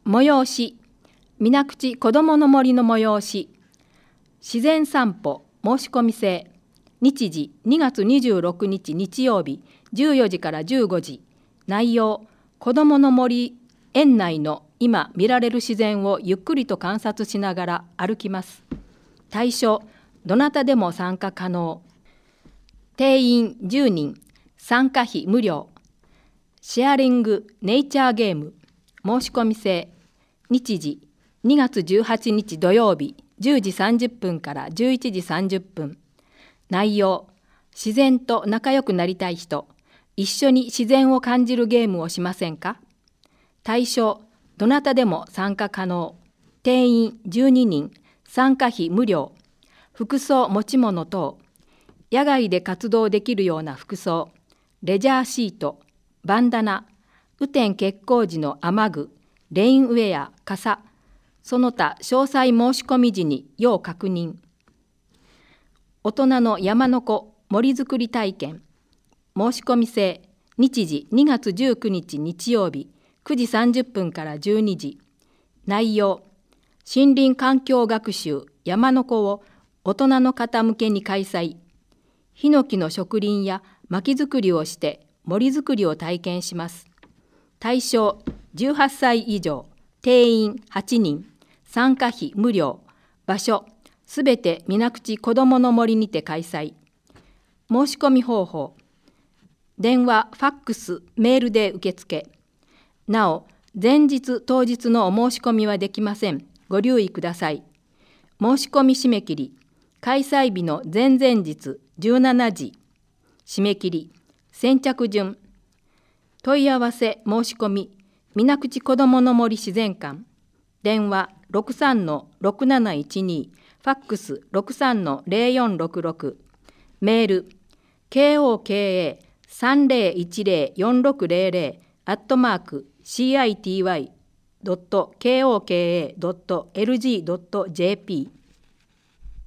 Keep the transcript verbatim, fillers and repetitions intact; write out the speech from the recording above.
催し、水口こどもの森の催し、自然散歩申し込み制、日時にがつにじゅうろくにち日曜日じゅうよじからじゅうごじ、内容、こどもの森園内の今見られる自然をゆっくりと観察しながら歩きます。対象、どなたでも参加可能。定員じゅうにん、参加費無料。シェアリングネイチャーゲーム申し込み制、日時にがつじゅうはちにち土曜日じゅうじさんじゅっぷんからじゅういちじさんじゅっぷん。内容、自然と仲良くなりたい人、一緒に自然を感じるゲームをしませんか。対象、どなたでも参加可能。定員じゅうににん、参加費無料。服装持ち物等、野外で活動できるような服装、レジャーシート、バンダナ、雨天決行時の雨具、レインウェア、傘、その他詳細申し込み時に要確認。大人の山の子森づくり体験申し込み制、日時にがつじゅうくにち日曜日くじさんじゅっぷんからじゅうにじ。内容、森林環境学習山の子を大人の方向けに開催。ヒノキの植林や薪作りをして森づくりを体験します。対象じゅうはっさい以上、定員はちにん、参加費無料。場所、すべて水口こどもの森にて開催。申し込み方法、電話、ファックス、メールで受付。なお、前日当日のお申し込みはできません。ご留意ください。申し込み締め切り、開催日の前々日じゅうしちじ。締め切り、先着順。問い合わせ申し込み、水口こどもの森自然館。電話 ろくさんのろくなないちに、ファックス ろくさんのぜろよんろくろく。メール、ケーオーケーエーさんぜろいちぜろよんろくぜろぜろ アットマーク シーアイティーワイドットケーオーケーエードットエルジードットジェーピー